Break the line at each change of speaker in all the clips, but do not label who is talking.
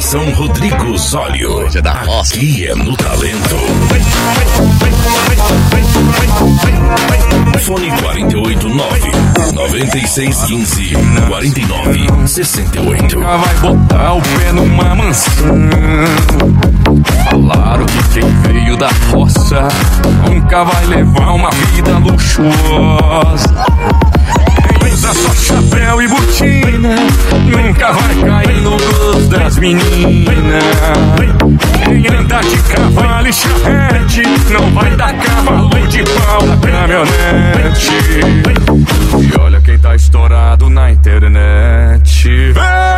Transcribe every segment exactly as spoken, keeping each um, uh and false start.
Lavação Rodrigo Zólio. Aqui é no Talento. Fone quatro oito nove, nove seis um cinco, quatro nove seis oito.
Nunca vai botar o pé numa mansão. Falaram que quem veio da roça nunca vai levar uma vida luxuosa. Quem usa só chapéu e botina nunca vai cair no gosto das meninas. Quem anda de cavalo e charrete não vai dar cavalo de pau na caminhonete. E olha quem tá estourado na internet.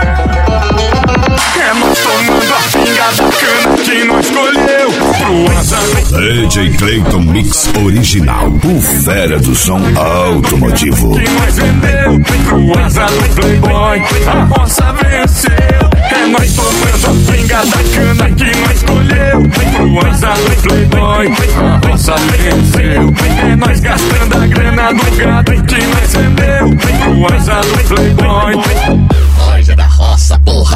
É nós tomando a pinga da cana que nós escolheu pro azar.
D J Clayton Mix Original, o fera do som automotivo.
Que nós vendeu pro azar do Playboy, a roça venceu. É nós tomando a pinga da cana que nós escolheu pro azar do Playboy, a roça venceu. É nós gastando a grana do gado que nós vendeu pro azar do Playboy.
Nós é da roça, porra.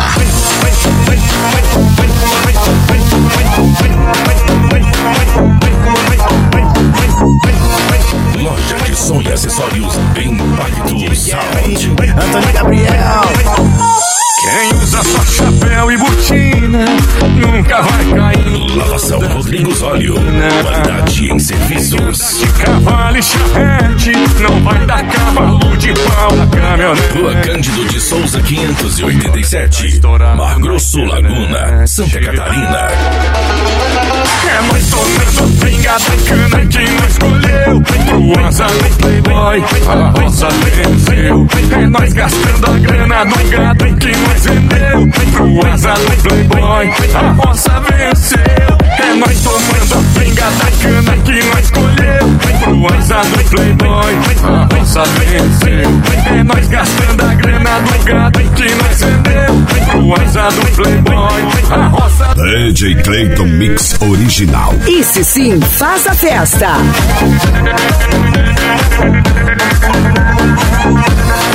Loja de som e acessórios Impacto Sound.
Antônio Gabriel.
Quem usa só chapéu e botina nunca vai cair no
Lavação Rodrigo Zólio. Qualidade em serviços.
de cavalo e charrete não vai dar cavalo de pau na caminhonete.
Rua Cândido de Souza quinhentos e oitenta e sete, Mar Grosso, Laguna, Santa Catarina.
É nós tomando a pinga da cana que nós escolheu pro azar do Playboy, a roça venceu. É nós gastando a grana do gado que nós vendeu pro azar do Playboy, a roça venceu. É nós tomando a pinga da cana que nós escolheu pro azar do Playboy, a roça venceu. É nós gastando a grana do gado que nós vendeu pro azar do Playboy, a roça.
D J Clayton Mix Original.
Esse sim faz a festa.